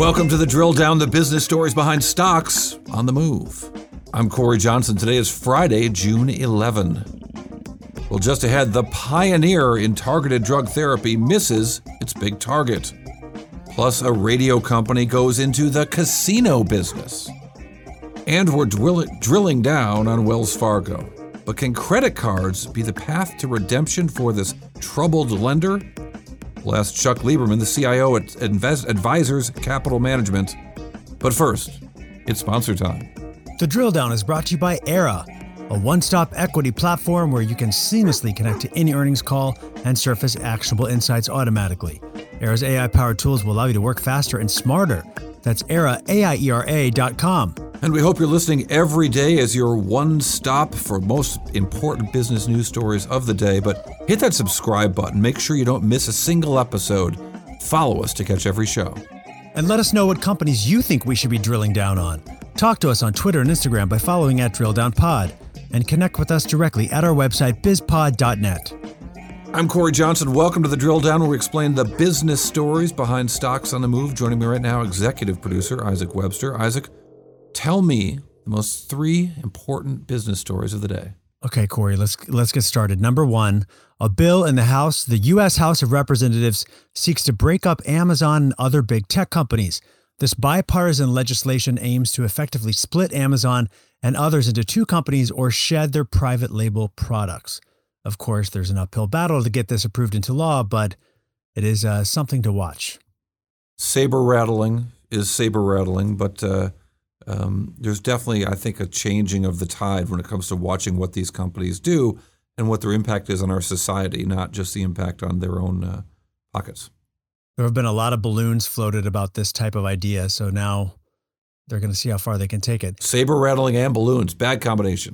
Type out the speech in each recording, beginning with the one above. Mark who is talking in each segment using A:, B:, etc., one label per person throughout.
A: Welcome to the Drill Down, the business stories behind stocks on the move. I'm Corey Johnson. Today is Friday, June 11. Well, just ahead, the pioneer in targeted drug therapy misses its big target. Plus, a radio company goes into the casino business. And we're drilling down on Wells Fargo. But can credit cards be the path to redemption for this troubled lender? We'll ask Chuck Lieberman, the CIO at Advisors Capital Management. But first, it's sponsor time.
B: The Drill Down is brought to you by Era, a one-stop equity platform where you can seamlessly connect to any earnings call and surface actionable insights automatically. Era's AI-powered tools will allow you to work faster and smarter. That's Era, AIERA.com.
A: And we hope you're listening every day as your one stop for most important business news stories of the day. But hit that subscribe button. Make sure you don't miss a single episode. Follow us to catch every show.
B: And let us know what companies you think we should be drilling down on. Talk to us on Twitter and Instagram by following @DrillDownPod. And connect with us directly at our website, bizpod.net.
A: I'm Corey Johnson. Welcome to the Drill Down, where we explain the business stories behind stocks on the move. Joining me right now, executive producer Isaac Webster. Isaac, tell me the most three important business stories of the day.
B: Okay, Corey, let's get started. Number one, a bill in the House, the U.S. House of Representatives, seeks to break up Amazon and other big tech companies. This bipartisan legislation aims to effectively split Amazon and others into two companies or shed their private label products. Of course, there's an uphill battle to get this approved into law, but it is something to watch.
A: Saber rattling is saber rattling, but there's definitely, I think, a changing of the tide when it comes to watching what these companies do and what their impact is on our society, not just the impact on their own pockets.
B: There have been a lot of balloons floated about this type of idea, so now they're going to see how far they can take it.
A: Saber rattling and balloons, bad combination.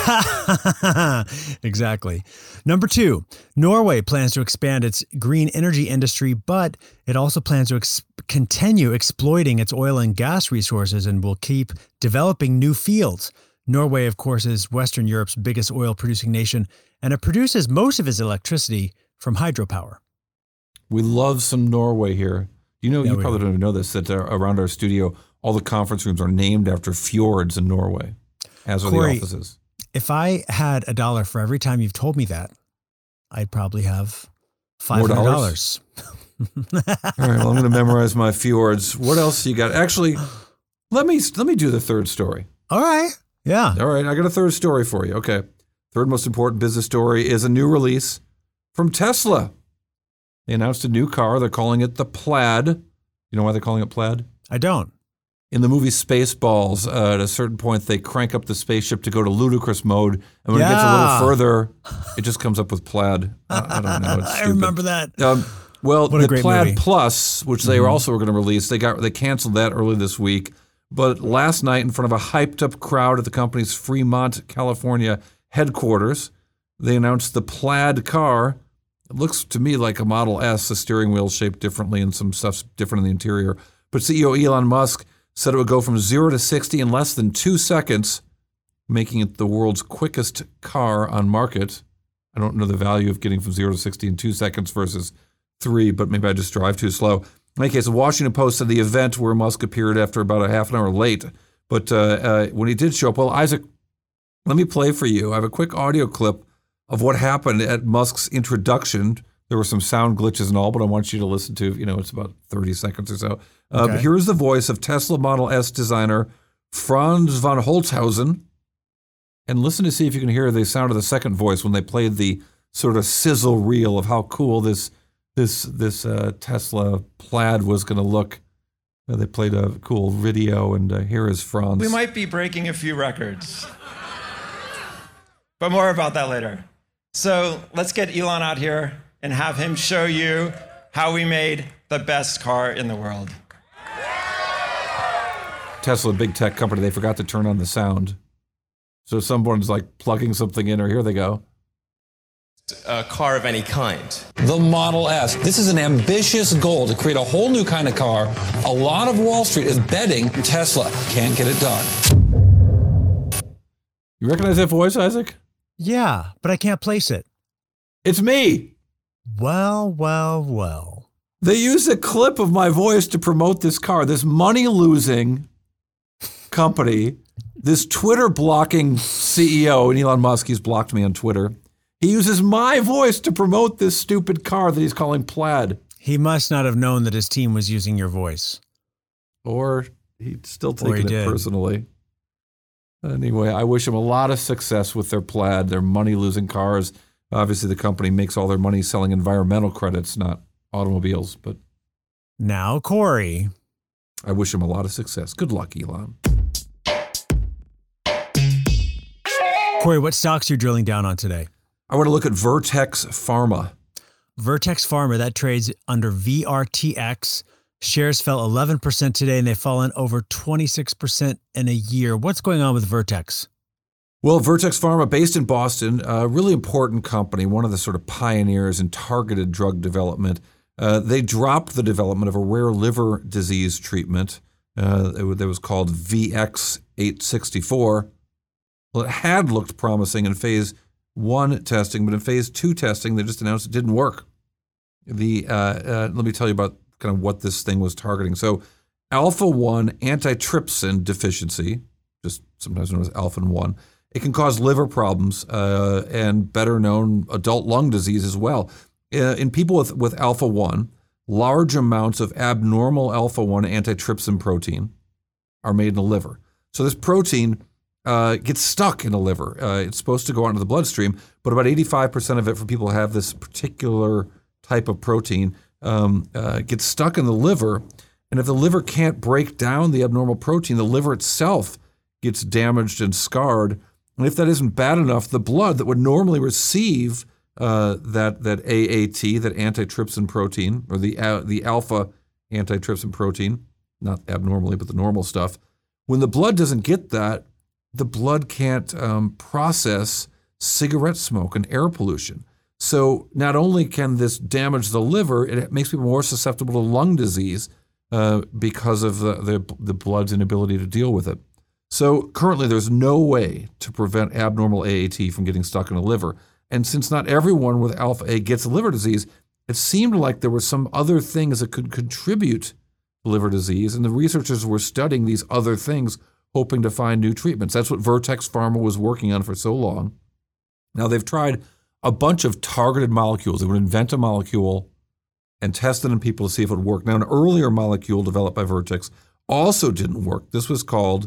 B: Exactly. Number two, Norway plans to expand its green energy industry, but it also plans to continue exploiting its oil and gas resources and will keep developing new fields. Norway, of course, is Western Europe's biggest oil-producing nation, and it produces most of its electricity from hydropower.
A: We love some Norway here. You probably don't even know this, that around our studio, all the conference rooms are named after fjords in Norway, as are
B: Corey,
A: the offices.
B: If I had $1 for every time you've told me that, I'd probably have $500.
A: All right, well, I'm going to memorize my fjords. What else you got? Actually, let me do the third story.
B: All right. Yeah.
A: All right, I got a third story for you. Okay. Third most important business story is a new release from Tesla. They announced a new car. They're calling it the Plaid. You know why they're calling it Plaid?
B: I don't.
A: In the movie Spaceballs, at a certain point, they crank up the spaceship to go to ludicrous mode, and when it gets a little further, it just comes up with Plaid. I don't know. It's
B: I
A: stupid.
B: remember that.
A: Well,
B: what a
A: the
B: great
A: Plaid
B: movie.
A: Plus, which they also were going to release, they canceled that early this week. But last night, in front of a hyped-up crowd at the company's Fremont, California headquarters, they announced the Plaid car. It looks to me like a Model S, the steering wheel shaped differently and some stuff's different in the interior. But CEO Elon Musk said it would go from 0 to 60 in less than 2 seconds, making it the world's quickest car on market. I don't know the value of getting from 0 to 60 in 2 seconds versus 3, but maybe I just drive too slow. In any case, the Washington Post said the event where Musk appeared after about a half an hour late. But when he did show up, well, Isaac, let me play for you. I have a quick audio clip of what happened at Musk's introduction. There were some sound glitches and all, but I want you to listen to, it's about 30 seconds or so.
B: Okay.
A: Here is the voice of Tesla Model S designer Franz von Holzhausen. And listen to see if you can hear the sound of the second voice when they played the sort of sizzle reel of how cool this Tesla Plaid was going to look. They played a cool video, and here is Franz.
C: We might be breaking a few records, but more about that later. So let's get Elon out here and have him show you how we made the best car in the world.
A: Tesla, big tech company, they forgot to turn on the sound. So someone's like plugging something in, or here they go.
D: A car of any kind.
E: The Model S. This is an ambitious goal to create a whole new kind of car. A lot of Wall Street is betting Tesla can't get it done.
A: You recognize that voice, Isaac?
B: Yeah, but I can't place it.
A: It's me.
B: Well.
A: They used a clip of my voice to promote this car. This money-losing company, this Twitter-blocking CEO, and Elon Musk, he's blocked me on Twitter. He uses my voice to promote this stupid car that he's calling Plaid.
B: He must not have known that his team was using your voice.
A: Or he's still taking it personally. Anyway, I wish him a lot of success with their Plaid, their money-losing cars. Obviously, the company makes all their money selling environmental credits, not automobiles. But
B: now, Corey.
A: I wish him a lot of success. Good luck, Elon.
B: Corey, what stocks are you drilling down on today?
A: I want to look at Vertex Pharma.
B: Vertex Pharma, that trades under VRTX. Shares fell 11% today, and they've fallen over 26% in a year. What's going on with Vertex?
A: Well, Vertex Pharma, based in Boston, a really important company, one of the sort of pioneers in targeted drug development. They dropped the development of a rare liver disease treatment that was called VX-864. Well, it had looked promising in phase 1 testing, but in phase 2 testing, they just announced it didn't work. Let me tell you about kind of what this thing was targeting. So alpha-1 antitrypsin deficiency, just sometimes known as alpha-1, it can cause liver problems and better known adult lung disease as well. In people with alpha-1, large amounts of abnormal alpha-1 antitrypsin protein are made in the liver. So this protein gets stuck in the liver. It's supposed to go out into the bloodstream, but about 85% of it for people who have this particular type of protein gets stuck in the liver. And if the liver can't break down the abnormal protein, the liver itself gets damaged and scarred. And if that isn't bad enough, the blood that would normally receive that AAT, that antitrypsin protein, or the alpha antitrypsin protein, not abnormally, but the normal stuff, when the blood doesn't get that, the blood can't process cigarette smoke and air pollution. So not only can this damage the liver, it makes people more susceptible to lung disease because of the blood's inability to deal with it. So currently there's no way to prevent abnormal AAT from getting stuck in the liver. And since not everyone with alpha A gets liver disease, it seemed like there were some other things that could contribute to liver disease. And the researchers were studying these other things, hoping to find new treatments. That's what Vertex Pharma was working on for so long. Now they've tried a bunch of targeted molecules. They would invent a molecule and test it in people to see if it would work. Now, an earlier molecule developed by Vertex also didn't work. This was called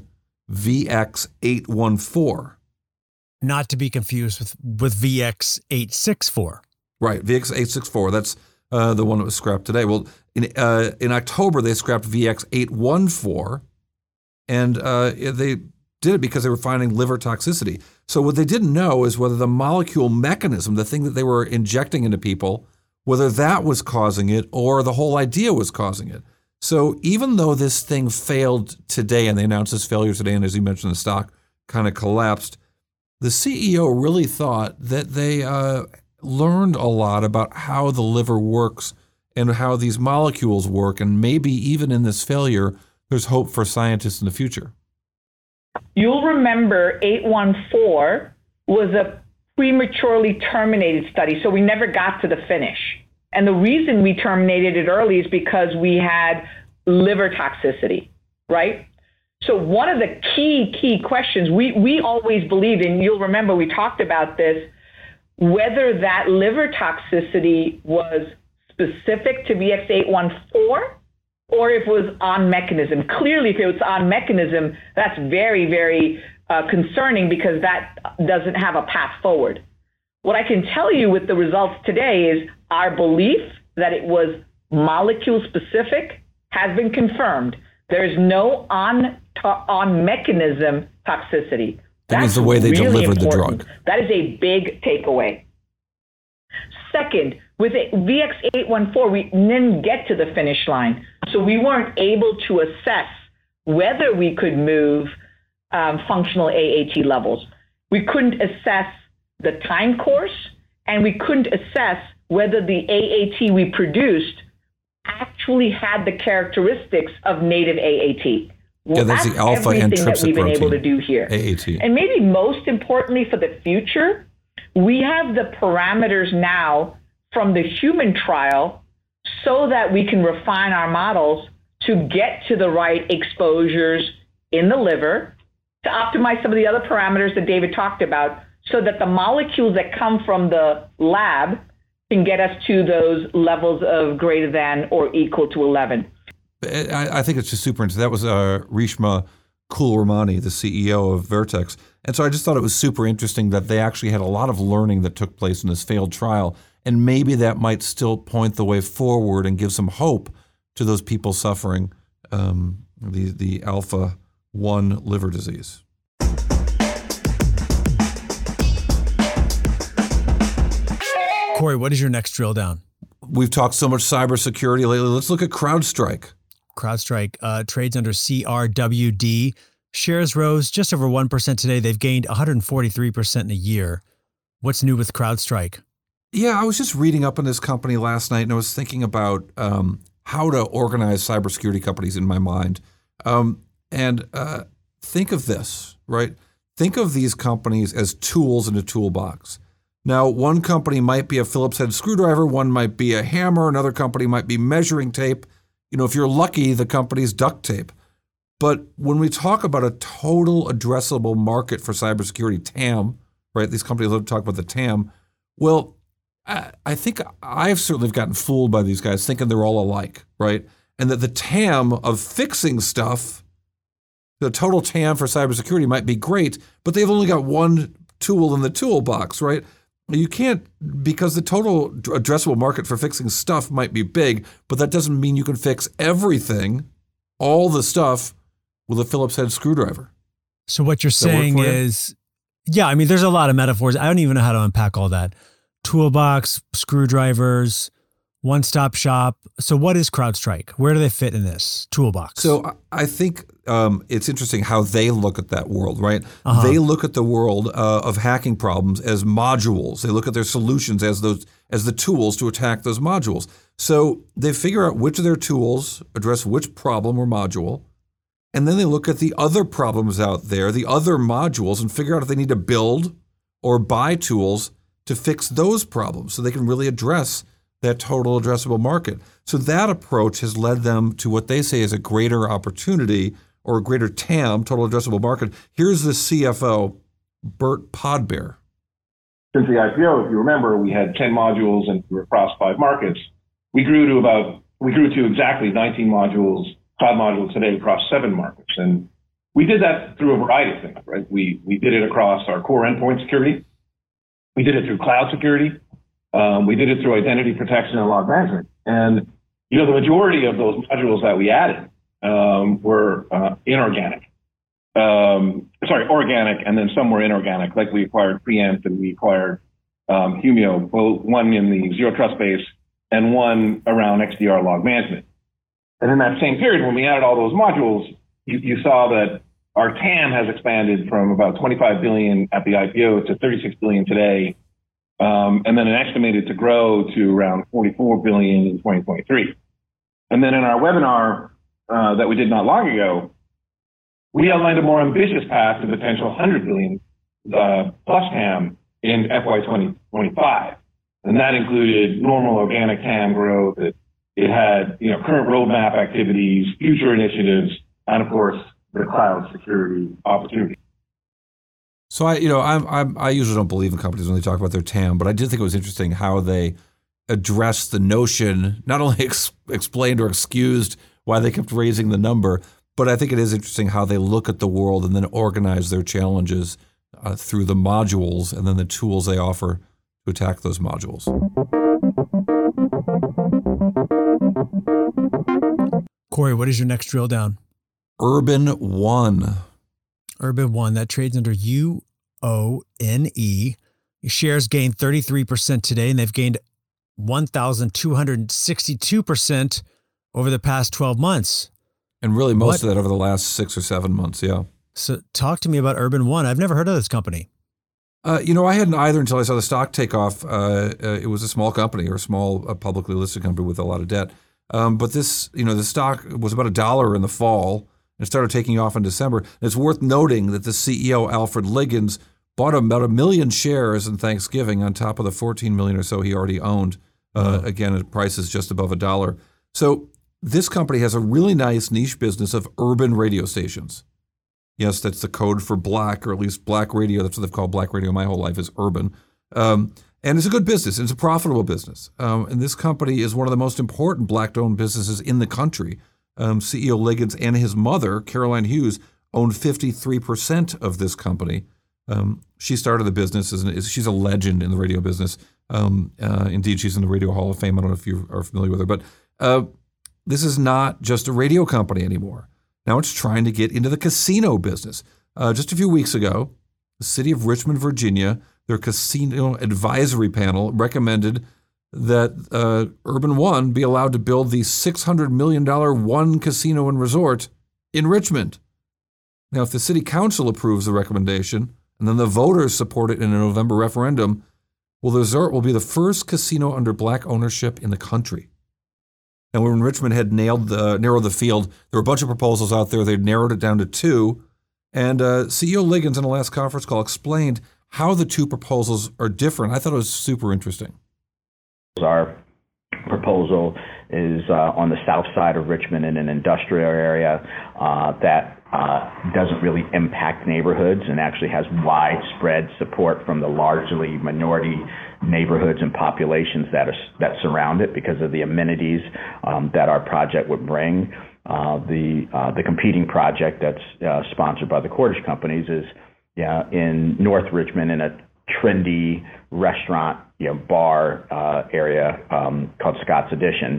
A: VX-814.
B: Not to be confused with VX-864.
A: Right, VX-864. That's the one that was scrapped today. Well, in October, they scrapped VX-814, and they did it because they were finding liver toxicity. So what they didn't know is whether the molecule mechanism, the thing that they were injecting into people, whether that was causing it or the whole idea was causing it. So even though this thing failed today, and they announced this failure today, and as you mentioned, the stock kind of collapsed, the CEO really thought that they learned a lot about how the liver works and how these molecules work, and maybe even in this failure, there's hope for scientists in the future.
F: You'll remember 814 was a prematurely terminated study, so we never got to the finish. And the reason we terminated it early is because we had liver toxicity, right? So one of the key questions, we always believed, and you'll remember we talked about this, whether that liver toxicity was specific to VX-814 or if it was on mechanism. Clearly, if it was on mechanism, that's very, very concerning because that doesn't have a path forward. What I can tell you with the results today is our belief that it was molecule specific has been confirmed. There's no on mechanism toxicity.
A: That means the way they delivered the drug.
F: That is a big takeaway. Second, with VX-814, we didn't get to the finish line. So we weren't able to assess whether we could move functional AAT levels. We couldn't assess the time course, and we couldn't assess whether the AAT we produced actually had the characteristics of native AAT. Well,
A: yeah, that's the alpha antitrypsin
F: that we've been
A: protein,
F: able to do here.
A: AAT.
F: And maybe most importantly for the future, we have the parameters now from the human trial so that we can refine our models to get to the right exposures in the liver, to optimize some of the other parameters that David talked about, so that the molecules that come from the lab can get us to those levels of greater than or equal to 11.
A: I think it's just super interesting. That was Reshma Kulramani, the CEO of Vertex. And so I just thought it was super interesting that they actually had a lot of learning that took place in this failed trial. And maybe that might still point the way forward and give some hope to those people suffering the alpha-1 liver disease.
B: Corey, what is your next drill down?
A: We've talked so much cybersecurity lately. Let's look at CrowdStrike.
B: CrowdStrike trades under CRWD. Shares rose just over 1% today. They've gained 143% in a year. What's new with CrowdStrike?
A: Yeah, I was just reading up on this company last night, and I was thinking about how to organize cybersecurity companies in my mind. Think of this, right? Think of these companies as tools in a toolbox. Now, one company might be a Phillips head screwdriver, one might be a hammer, another company might be measuring tape. You know, if you're lucky, the company's duct tape. But when we talk about a total addressable market for cybersecurity, TAM, right? These companies love to talk about the TAM. Well, I think I've certainly gotten fooled by these guys thinking they're all alike, right? And that the TAM of fixing stuff, the total TAM for cybersecurity might be great, but they've only got one tool in the toolbox, right? You can't, because the total addressable market for fixing stuff might be big, but that doesn't mean you can fix everything, all the stuff, with a Phillips head screwdriver.
B: So what you're saying is, yeah, I mean, there's a lot of metaphors. I don't even know how to unpack all that. Toolbox, screwdrivers, one-stop shop. So what is CrowdStrike? Where do they fit in this toolbox?
A: So I think it's interesting how they look at that world, right? They look at the world of hacking problems as modules. They look at their solutions as the tools to attack those modules. So they figure out which of their tools address which problem or module, and then they look at the other problems out there, the other modules, and figure out if they need to build or buy tools to fix those problems so they can really address that total addressable market. So that approach has led them to what they say is a greater opportunity or a greater TAM, total addressable market. Here's the CFO, Bert Podbere.
G: Since the IPO, if you remember, we had 10 modules and we were across 5 markets. We grew to exactly 19 modules, cloud modules today across 7 markets. And we did that through a variety of things, right? We did it across our core endpoint security. We did it through cloud security. We did it through identity protection and log management. And, you know, the majority of those modules that we added were inorganic. Organic, and then some were inorganic, like we acquired Preempt and we acquired Humio, both one in the zero trust space and one around XDR log management. And in that same period, when we added all those modules, you saw that our TAM has expanded from about 25 billion at the IPO to 36 billion today. And then it estimated to grow to around 44 billion in 2023. And then in our webinar that we did not long ago, we outlined a more ambitious path to potential 100 billion plus TAM in FY 2025. And that included normal organic TAM growth. It had, you know, current roadmap activities, future initiatives, and of course, the cloud security opportunity.
A: So I usually don't believe in companies when they talk about their TAM, but I did think it was interesting how they addressed the notion, not only explained or excused why they kept raising the number, but I think it is interesting how they look at the world and then organize their challenges through the modules and then the tools they offer to attack those modules.
B: Corey, what is your next drill down?
A: Urban One.
B: Urban One, that trades under UONE. Shares gained 33% today, and they've gained 1,262% over the past 12 months.
A: And really most of that over the last 6 or 7 months, yeah.
B: So talk to me about Urban One. I've never heard of this company.
A: I hadn't either until I saw the stock take off. It was a small company or a small publicly listed company with a lot of debt. But this, the stock was about $1 in the fall and started taking off in December. And it's worth noting that the CEO, Alfred Liggins, bought about 1 million shares in Thanksgiving on top of the 14 million or so he already owned Again, the price is just above $1. So this company has a really nice niche business of urban radio stations. Yes, that's the code for black, or at least black radio. That's what they've called black radio my whole life, is urban. And it's a good business. It's a profitable business. And this company is one of the most important black-owned businesses in the country. CEO Liggins and his mother, Caroline Hughes, owned 53% of this company. She started the business. She's a legend in the radio business. Indeed, she's in the Radio Hall of Fame. I don't know if you are familiar with her. But this is not just a radio company anymore. Now it's trying to get into the casino business. Just a few weeks ago, the city of Richmond, Virginia, their casino advisory panel recommended that Urban One be allowed to build the $600 million One Casino and Resort in Richmond. Now, if the city council approves the recommendation and then the voters support it in a November referendum, well, the resort will be the first casino under black ownership in the country. And when Richmond had narrowed the field, there were a bunch of proposals out there. They narrowed it down to 2. And CEO Liggins in the last conference call explained how the 2 proposals are different. I thought it was super interesting.
H: Our proposal is on the south side of Richmond in an industrial area that doesn't really impact neighborhoods and actually has widespread support from the largely minority neighborhoods and populations that surround it because of the amenities that our project would bring. The competing project that's sponsored by the Cordish companies is in North Richmond in a trendy restaurant, bar area called Scott's Addition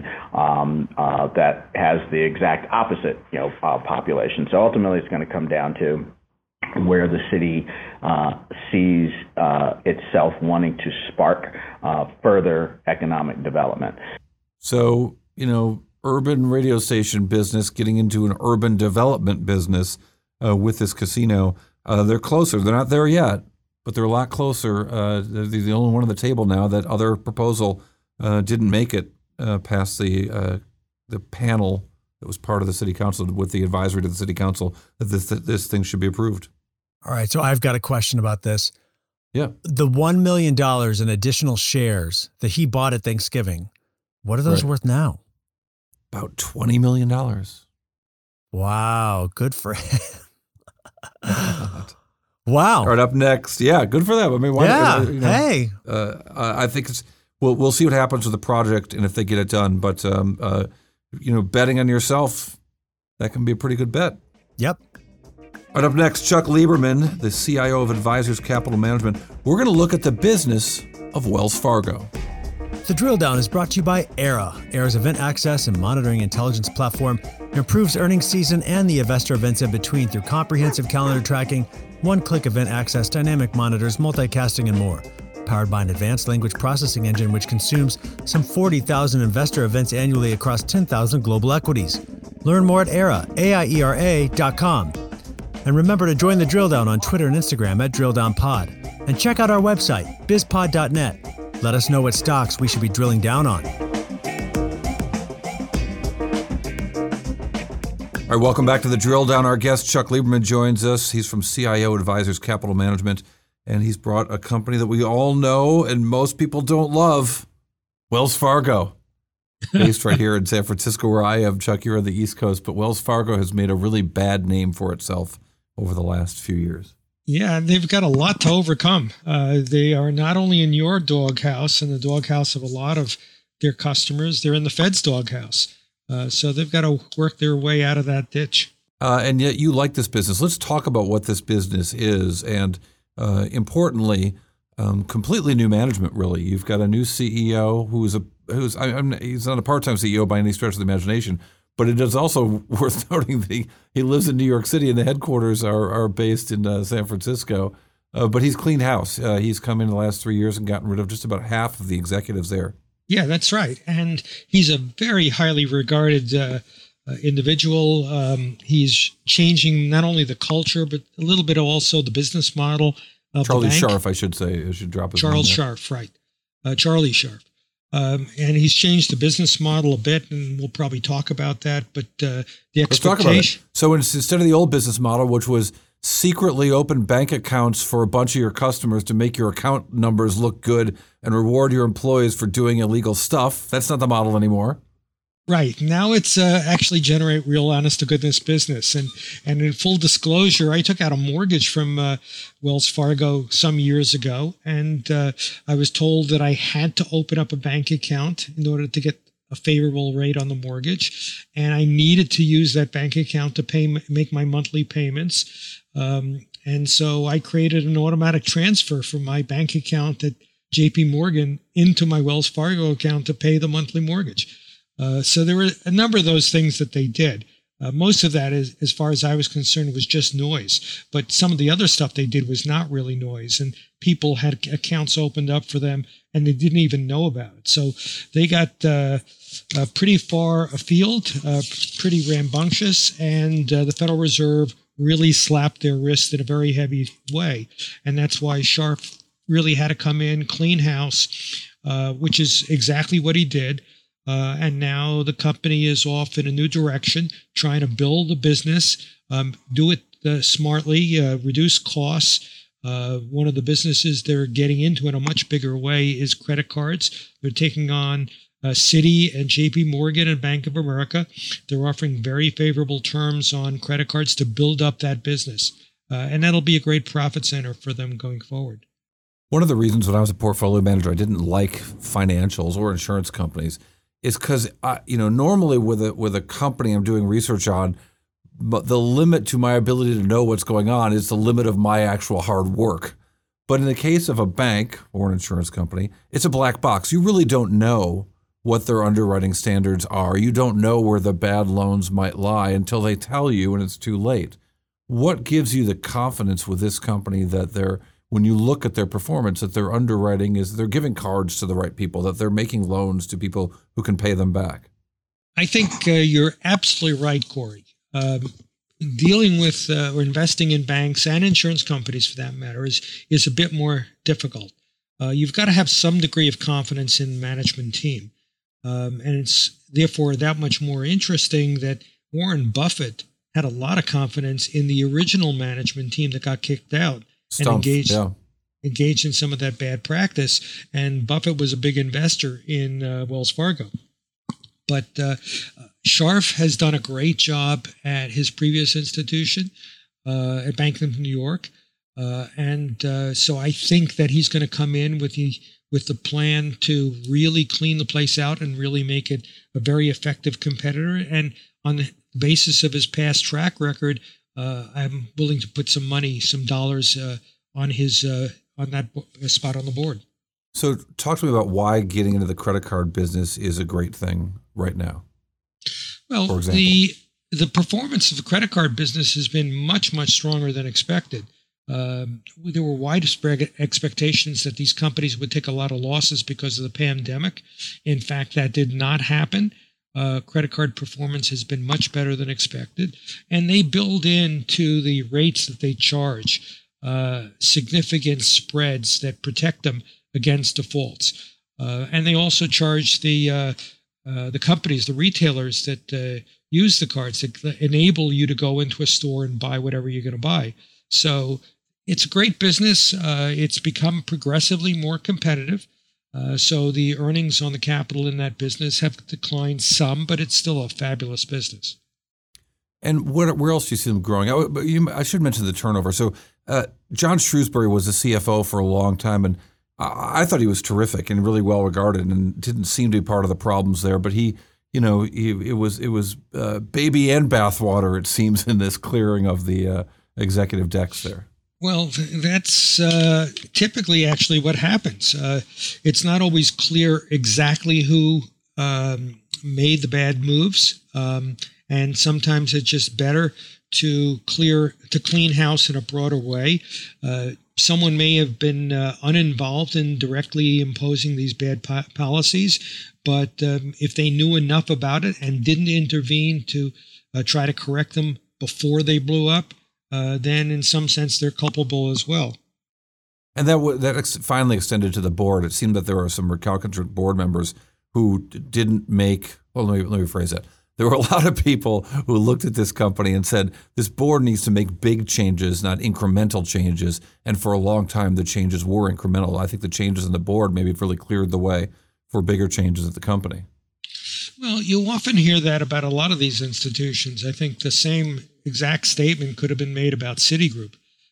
H: that has the exact opposite, population. So ultimately, it's going to come down to where the city sees itself wanting to spark further economic development.
A: So, urban radio station business getting into an urban development business with this casino, they're closer. They're not there yet, but they're a lot closer. They're the only one on the table now. That other proposal didn't make it past the panel that was part of the city council with the advisory to the city council that this thing should be approved.
B: All right, so I've got a question about this.
A: Yeah.
B: The $1 million in additional shares that he bought at Thanksgiving, what are those worth now?
A: About $20 million.
B: Wow, good for him. Wow.
A: All right, up next. Yeah, good for them. I mean, why?
B: Hey.
A: I think it's. We'll see what happens with the project and if they get it done. But betting on yourself, that can be a pretty good bet.
B: Yep.
A: All right, up next, Chuck Lieberman, the CIO of Advisors Capital Management. We're going to look at the business of Wells Fargo.
B: The Drill Down is brought to you by Era. Era's event access and monitoring intelligence platform improves earnings season and the investor events in between through comprehensive calendar tracking, one-click event access, dynamic monitors, multicasting, and more. Powered by an advanced language processing engine which consumes some 40,000 investor events annually across 10,000 global equities. Learn more at Era, AIERA.com. And remember to join the Drill Down on Twitter and Instagram at DrillDownPod. And check out our website, bizpod.net. Let us know what stocks we should be drilling down on.
A: All right, welcome back to the Drill Down. Our guest, Chuck Lieberman, joins us. He's from CIO Advisors Capital Management, and he's brought a company that we all know and most people don't love, Wells Fargo. Based right here in San Francisco, where I am. Chuck, you're on the East Coast, but Wells Fargo has made a really bad name for itself over the last few years.
I: Yeah, they've got a lot to overcome. They are not only in your doghouse and the doghouse of a lot of their customers, they're in the Fed's doghouse. So they've got to work their way out of that ditch.
A: And yet you like this business. Let's talk about what this business is. And importantly, completely new management, really. You've got a new CEO he's not a part-time CEO by any stretch of the imagination, but it is also worth noting that he lives in New York City and the headquarters are based in San Francisco. But he's cleaned house. He's come in the last 3 years and gotten rid of just about half of the executives there.
I: Yeah, that's right. And he's a very highly regarded individual. He's changing not only the culture, but a little bit also the business model of
A: Charlie
I: the bank.
A: Scharf, I should say. I should drop his
I: Charles
A: name there.
I: Scharf, right. Charlie Scharf. And he's changed the business model a bit, and we'll probably talk about that. But the expectation.
A: Let's talk about it. So instead of the old business model, which was secretly open bank accounts for a bunch of your customers to make your account numbers look good and reward your employees for doing illegal stuff. That's not the model anymore.
I: Right. Now it's actually generate real honest to goodness business. And in full disclosure, I took out a mortgage from Wells Fargo some years ago, and I was told that I had to open up a bank account in order to get a favorable rate on the mortgage, and I needed to use that bank account to make my monthly payments. And so I created an automatic transfer from my bank account at JP Morgan into my Wells Fargo account to pay the monthly mortgage. So there were a number of those things that they did. Most of that, is, as far as I was concerned, was just noise. But some of the other stuff they did was not really noise. And people had accounts opened up for them, and they didn't even know about it. So they got pretty far afield, pretty rambunctious, and the Federal Reserve really slapped their wrist in a very heavy way. And that's why Scharf really had to come in, clean house, which is exactly what he did. And now the company is off in a new direction, trying to build a business, do it smartly, reduce costs. One of the businesses they're getting into in a much bigger way is credit cards. They're taking on Citi and JP Morgan and Bank of America. They're offering very favorable terms on credit cards to build up that business. And that'll be a great profit center for them going forward.
A: One of the reasons when I was a portfolio manager, I didn't like financials or insurance companies is because, normally with a company I'm doing research on, but the limit to my ability to know what's going on is the limit of my actual hard work. But in the case of a bank or an insurance company, it's a black box. You really don't know what their underwriting standards are. You don't know where the bad loans might lie until they tell you and it's too late. What gives you the confidence with this company that when you look at their performance, that their underwriting is they're giving cards to the right people, that they're making loans to people who can pay them back?
I: I think you're absolutely right, Corey. Dealing with or investing in banks and insurance companies, for that matter, is a bit more difficult. You've got to have some degree of confidence in the management team. And it's therefore that much more interesting that Warren Buffett had a lot of confidence in the original management team that got kicked out.
A: Stumpf,
I: and engaged in some of that bad practice. And Buffett was a big investor in Wells Fargo. But Scharf has done a great job at his previous institution, at Bank of New York. So I think that he's going to come in with the plan to really clean the place out and really make it a very effective competitor. And on the basis of his past track record, I'm willing to put some dollars on that spot on the board.
A: So talk to me about why getting into the credit card business is a great thing right now.
I: Well,
A: for example,
I: the performance of the credit card business has been much, much stronger than expected. There were widespread expectations that these companies would take a lot of losses because of the pandemic. In fact, that did not happen. Credit card performance has been much better than expected, and they build into the rates that they charge significant spreads that protect them against defaults. And they also charge the companies, the retailers that use the cards, that enable you to go into a store and buy whatever you're going to buy. So it's a great business. It's become progressively more competitive. So the earnings on the capital in that business have declined some, but it's still a fabulous business.
A: And where else do you see them growing? I should mention the turnover. So John Shrewsbury was the CFO for a long time, and I thought he was terrific and really well regarded, and didn't seem to be part of the problems there. But it was baby and bathwater, it seems, in this clearing of the executive decks there.
I: Well, that's typically actually what happens. It's not always clear exactly who made the bad moves, and sometimes it's just better to clean house in a broader way. Someone may have been uninvolved in directly imposing these bad policies, but if they knew enough about it and didn't intervene to try to correct them before they blew up, then in some sense they're culpable as well.
A: And that finally extended to the board. It seemed that there were some recalcitrant board members who didn't make, well, let me rephrase that. there were a lot of people who looked at this company and said, this board needs to make big changes, not incremental changes. And for a long time, the changes were incremental. I think the changes in the board maybe have really cleared the way for bigger changes at the company.
I: Well, you often hear that about a lot of these institutions. I think the same exact statement could have been made about Citigroup.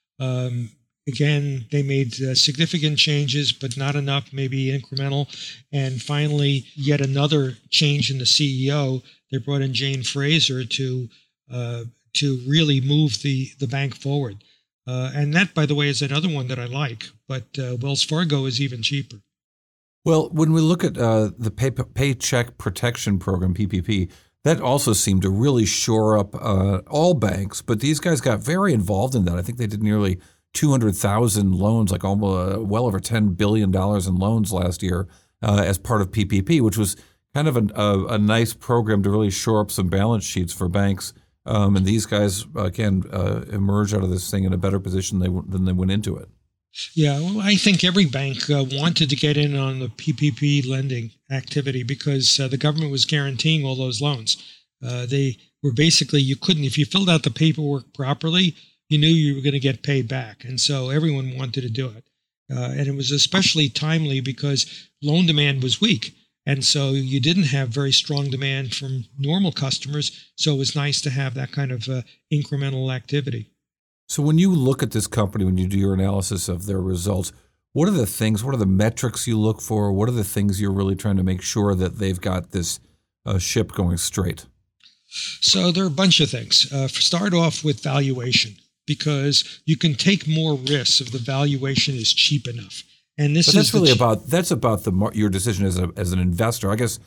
I: Again, they made significant changes, but not enough, maybe incremental. And finally, yet another change in the CEO. They brought in Jane Fraser to really move the bank forward. And that, by the way, is another one that I like. But Wells Fargo is even cheaper.
A: Well, when we look at the Paycheck Protection Program, PPP, that also seemed to really shore up all banks. But these guys got very involved in that. I think they did nearly 200,000 loans, like almost well over $10 billion in loans last year as part of PPP, which was kind of a nice program to really shore up some balance sheets for banks. And these guys, again, emerge out of this thing in a better position than they went into it.
I: Yeah, well, I think every bank wanted to get in on the PPP lending activity because the government was guaranteeing all those loans. They were basically, you couldn't, if you filled out the paperwork properly, you knew you were going to get paid back. And so everyone wanted to do it. And it was especially timely because loan demand was weak. And so you didn't have very strong demand from normal customers. So it was nice to have that kind of incremental activity.
A: So when you look at this company, when you do your analysis of their results, what are the metrics you look for? What are the things you're really trying to make sure that they've got this ship going straight?
I: So there are a bunch of things. Start off with valuation, because you can take more risks if the valuation is cheap enough. And this
A: that's about your decision as an investor. I guess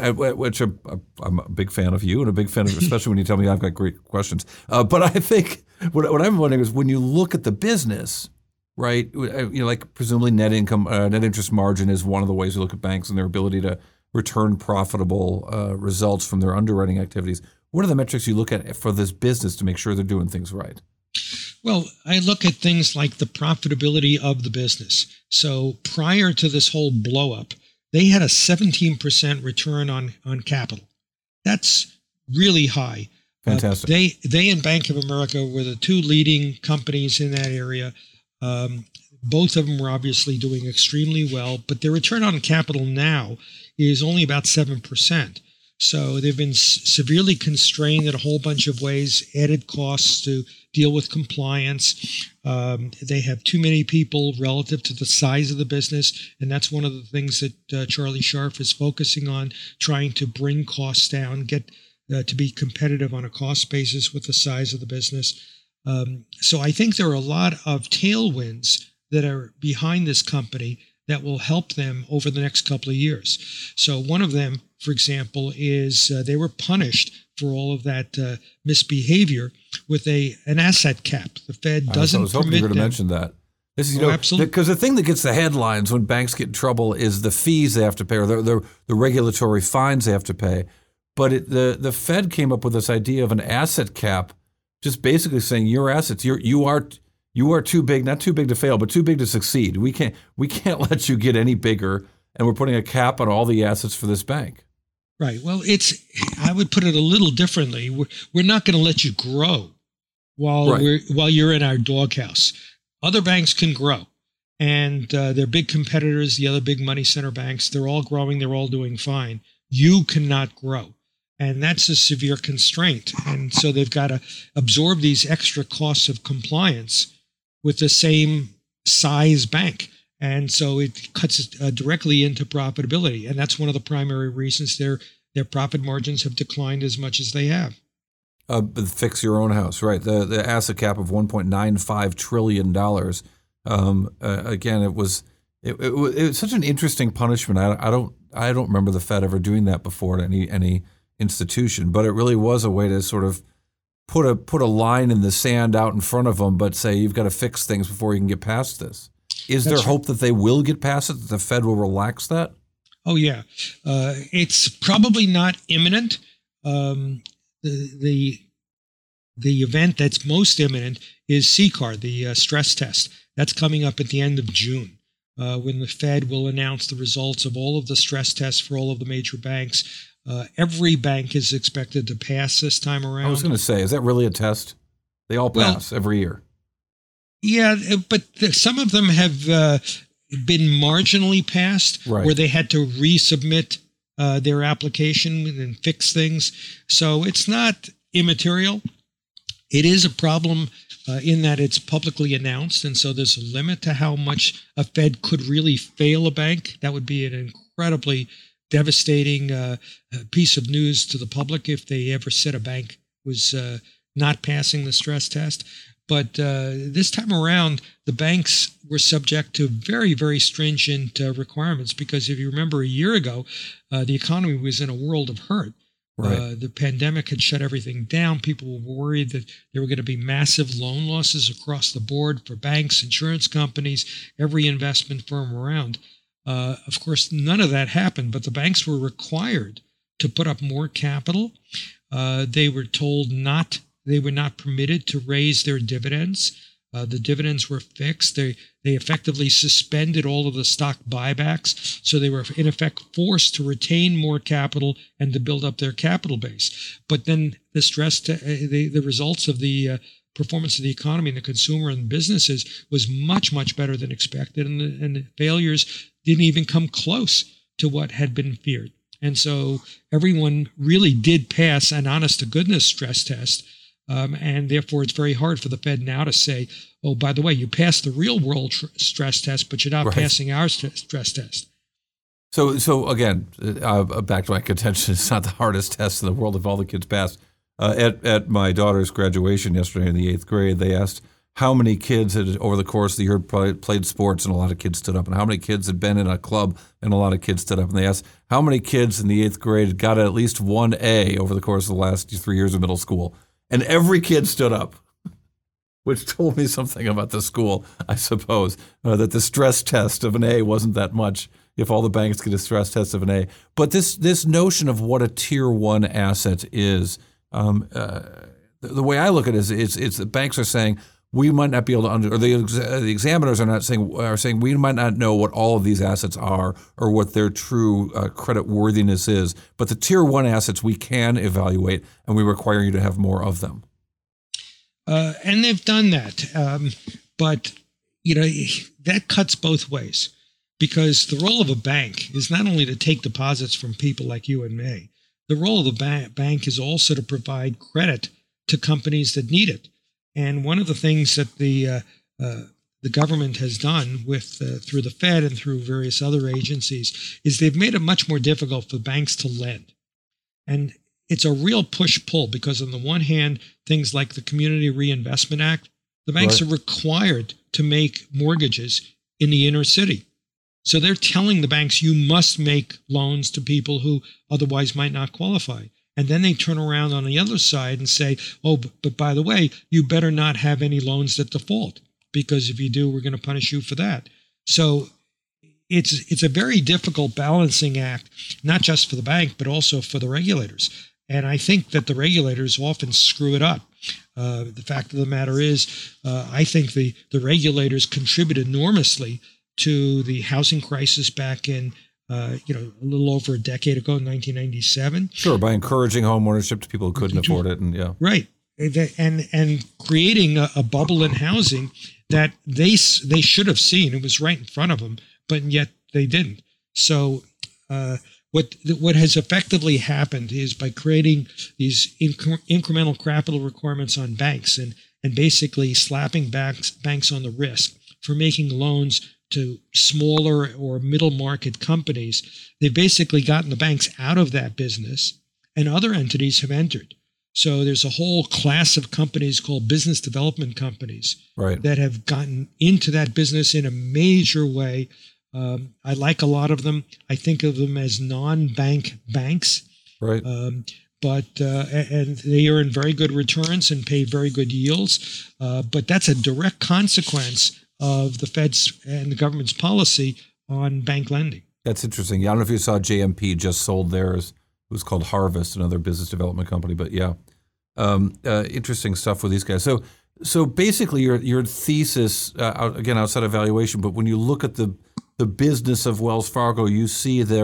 A: I'm a big fan of you and a big fan of, especially when you tell me I've got great questions. But I think what I'm wondering is when you look at the business, right? Like presumably net interest margin is one of the ways you look at banks and their ability to return profitable results from their underwriting activities. What are the metrics you look at for this business to make sure they're doing things right?
I: Well, I look at things like the profitability of the business. So prior to this whole blow up, they had a 17% return on capital. That's really high.
A: Fantastic.
I: They and Bank of America were the two leading companies in that area. Both of them were obviously doing extremely well, but their return on capital now is only about 7%. So they've been severely constrained in a whole bunch of ways, added costs to deal with compliance. They have too many people relative to the size of the business. And that's one of the things that Charlie Scharf is focusing on, trying to bring costs down, get to be competitive on a cost basis with the size of the business. So I think there are a lot of tailwinds that are behind this company that will help them over the next couple of years. So one of them, for example, is they were punished for all of that misbehavior with an asset cap. The Fed doesn't permit them. I was hoping you were going to
A: mention that. This is, absolutely. Because the thing that gets the headlines when banks get in trouble is the fees they have to pay or the regulatory fines they have to pay. But the Fed came up with this idea of an asset cap, just basically saying your assets, you are too big, not too big to fail, but too big to succeed. We can't let you get any bigger, and we're putting a cap on all the assets for this bank.
I: Right. Well, I would put it a little differently. We're not going to let you grow while you're in our doghouse. Other banks can grow, and they're big competitors. The other big money center banks, they're all growing. They're all doing fine. You cannot grow. And that's a severe constraint. And so they've got to absorb these extra costs of compliance with the same size bank. And so it cuts directly into profitability. And that's one of the primary reasons their profit margins have declined as much as they have.
A: Fix your own house, right? The asset cap of $1.95 trillion. Again, it was such an interesting punishment. I don't remember the Fed ever doing that before at any institution, but it really was a way to sort of put a line in the sand out in front of them, but say you've got to fix things before you can get past this. Is there hope that they will get past it, that the Fed will relax that?
I: Oh, yeah. It's probably not imminent. The event that's most imminent is CCAR, the stress test. That's coming up at the end of June, when the Fed will announce the results of all of the stress tests for all of the major banks. Every bank is expected to pass this time around.
A: I was going to say, is that really a test? They all pass every year.
I: Yeah, but some of them have been marginally passed, where they had to resubmit their application and fix things. So it's not immaterial. It is a problem in that it's publicly announced, and so there's a limit to how much a Fed could really fail a bank. That would be an incredibly devastating piece of news to the public if they ever said a bank was not passing the stress test. But this time around, the banks were subject to very, very stringent requirements because if you remember a year ago, the economy was in a world of hurt. Right. The pandemic had shut everything down. People were worried that there were going to be massive loan losses across the board for banks, insurance companies, every investment firm around. Of course, none of that happened, but the banks were required to put up more capital. They were told they were not permitted to raise their dividends. The dividends were fixed. They effectively suspended all of the stock buybacks. So they were, in effect, forced to retain more capital and to build up their capital base. But then the results of the performance of the economy and the consumer and businesses was much, much better than expected. And the failures didn't even come close to what had been feared. And so everyone really did pass an honest-to-goodness stress test. And therefore, it's very hard for the Fed now to say, oh, by the way, you passed the real world stress test, but you're not passing our stress test.
A: So again, back to my contention, it's not the hardest test in the world if all the kids passed. At my daughter's graduation yesterday in the 8th grade, they asked how many kids had, over the course of the year, played sports, and a lot of kids stood up, and how many kids had been in a club, and a lot of kids stood up. And they asked how many kids in the 8th grade got at least one A over the course of the last 3 years of middle school. And every kid stood up, which told me something about the school, I suppose, that the stress test of an A wasn't that much if all the banks get a stress test of an A. But this notion of what a tier one asset is, the way I look at it is it's the banks are saying we might not be able to or the examiners are saying we might not know what all of these assets are or what their true credit worthiness is. But the tier one assets we can evaluate, and we require you to have more of them.
I: And they've done that, but that cuts both ways, because the role of a bank is not only to take deposits from people like you and me. The role of the bank is also to provide credit to companies that need it. And one of the things that the government has done through the Fed and through various other agencies is they've made it much more difficult for banks to lend. And it's a real push-pull because on the one hand, things like the Community Reinvestment Act, the banks are required to make mortgages in the inner city. So they're telling the banks, you must make loans to people who otherwise might not qualify. And then they turn around on the other side and say, oh, but by the way, you better not have any loans that default, because if you do, we're going to punish you for that. So it's a very difficult balancing act, not just for the bank, but also for the regulators. And I think that the regulators often screw it up. The fact of the matter is, I think the regulators contribute enormously to the housing crisis back in a little over a decade ago, in 1997.
A: Sure, by encouraging home ownership to people who couldn't afford it, and
I: right, and creating a bubble in housing that they should have seen. It was right in front of them, but yet they didn't. So what has effectively happened is by creating these incremental capital requirements on banks and basically slapping banks on the wrist for making loans to smaller or middle market companies, they've basically gotten the banks out of that business, and other entities have entered. So there's a whole class of companies called business development companies that have gotten into that business in a major way. I like a lot of them. I think of them as non-bank banks. Right. But they earn very good returns and pay very good yields. But that's a direct consequence of the Fed's and the government's policy on bank lending.
A: That's interesting. I don't know if you saw JMP just sold theirs. It was called Harvest, another business development company. But yeah, interesting stuff with these guys. So basically, your thesis, again outside of valuation, but when you look at the business of Wells Fargo, you see their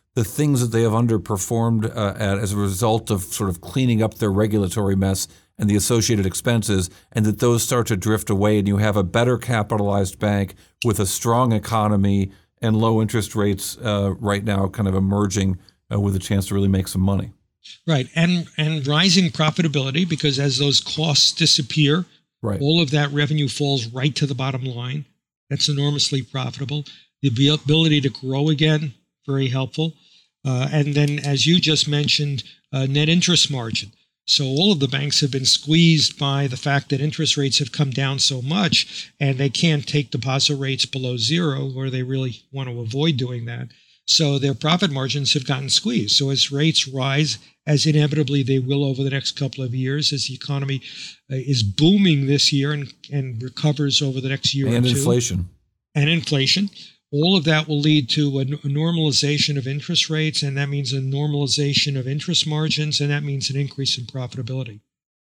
A: the things that they have underperformed as a result of sort of cleaning up their regulatory mess and the associated expenses, and that those start to drift away and you have a better capitalized bank with a strong economy and low interest rates right now kind of emerging with a chance to really make some money.
I: Right. And rising profitability, because as those costs disappear, all of that revenue falls right to the bottom line. That's enormously profitable. The ability to grow again, very helpful. And then, as you just mentioned, net interest margin. So all of the banks have been squeezed by the fact that interest rates have come down so much, and they can't take deposit rates below zero, or they really want to avoid doing that. So their profit margins have gotten squeezed. So as rates rise, as inevitably they will over the next couple of years, as the economy is booming this year and recovers over the next year or two.
A: And inflation.
I: All of that will lead to a normalization of interest rates, and that means a normalization of interest margins, and that means an increase in profitability.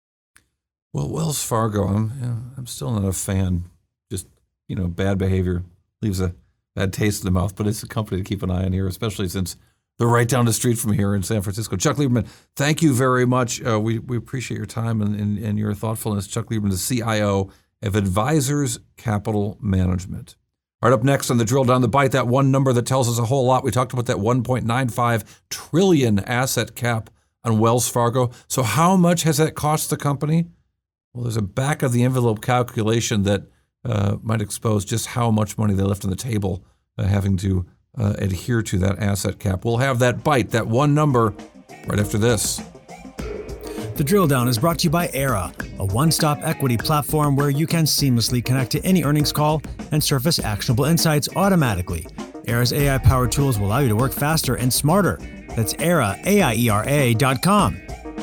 A: Well, Wells Fargo, I'm still not a fan. Just, bad behavior leaves a bad taste in the mouth, but it's a company to keep an eye on here, especially since they're right down the street from here in San Francisco. Chuck Lieberman, thank you very much. We appreciate your time and your thoughtfulness. Chuck Lieberman, the CIO of Advisors Capital Management. All right, up next on the Drill Down the Bite, that one number that tells us a whole lot. We talked about that $1.95 trillion asset cap on Wells Fargo. So how much has that cost the company? Well, there's a back-of-the-envelope calculation that might expose just how much money they left on the table having to adhere to that asset cap. We'll have that bite, that one number, right after this.
B: The Drill Down is brought to you by Era, a one-stop equity platform where you can seamlessly connect to any earnings call and surface actionable insights automatically. Era's AI-powered tools will allow you to work faster and smarter. That's Era, AIERA.com.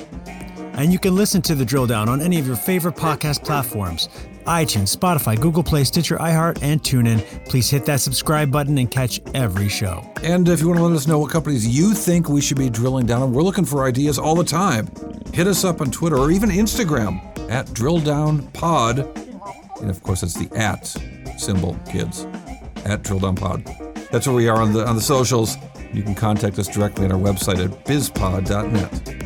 B: And you can listen to The Drill Down on any of your favorite podcast platforms: iTunes, Spotify, Google Play, Stitcher, iHeart, and TuneIn. Please hit that subscribe button and catch every show.
A: And if you want to let us know what companies you think we should be drilling down on, we're looking for ideas all the time. Hit us up on Twitter or even Instagram at DrillDownPod. And of course, it's the @ symbol, kids, at DrillDownPod. That's where we are on the socials. You can contact us directly on our website at bizpod.net.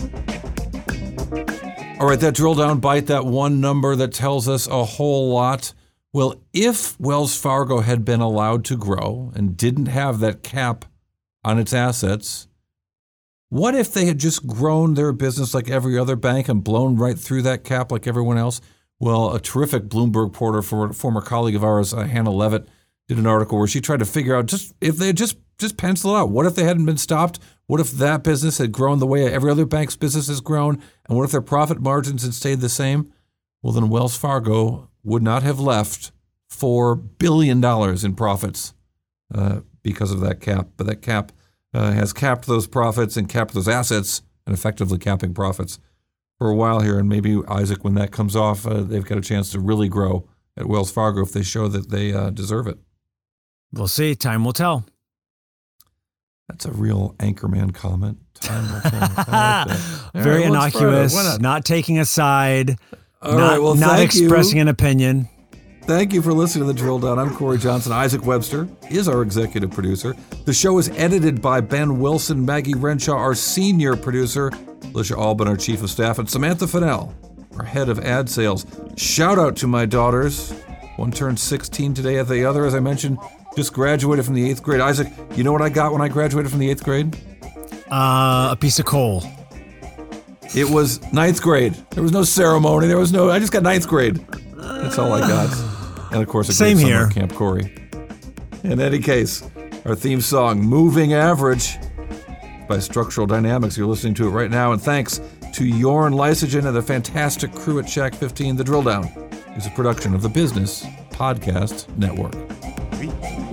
A: All right, that Drill Down Bite, that one number that tells us a whole lot. Well, if Wells Fargo had been allowed to grow and didn't have that cap on its assets, what if they had just grown their business like every other bank and blown right through that cap like everyone else? Well, a terrific Bloomberg reporter, former colleague of ours, Hannah Levitt, did an article where she tried to figure out just if they had just pencil it out. What if they hadn't been stopped? What if that business had grown the way every other bank's business has grown? And what if their profit margins had stayed the same? Well, then Wells Fargo would not have left $4 billion in profits because of that cap. But that cap has capped those profits and capped those assets and effectively capping profits for a while here. And maybe, Isaac, when that comes off, they've got a chance to really grow at Wells Fargo if they show that they deserve it.
B: We'll see. Time will tell.
A: That's a real Anchorman comment. Time will tell. I like that.
B: Very innocuous, not taking a side,
A: not
B: expressing an opinion.
A: Thank you for listening to The Drill Down. I'm Corey Johnson. Isaac Webster is our executive producer. The show is edited by Ben Wilson, Maggie Renshaw, our senior producer, Alicia Albin, our chief of staff, and Samantha Fennell, our head of ad sales. Shout out to my daughters. One turned 16 today, the other, as I mentioned, just graduated from the 8th grade. Isaac, you know what I got when I graduated from the 8th grade?
B: A piece of coal.
A: It was 9th grade. There was no ceremony. I just got 9th grade. That's all I got. And of course, a great summer at Camp Corey. In any case, our theme song, Moving Average, by Structural Dynamics. You're listening to it right now. And thanks to Jorn Lysagen and the fantastic crew at Shack 15. The Drill Down is a production of the Business Podcast Network.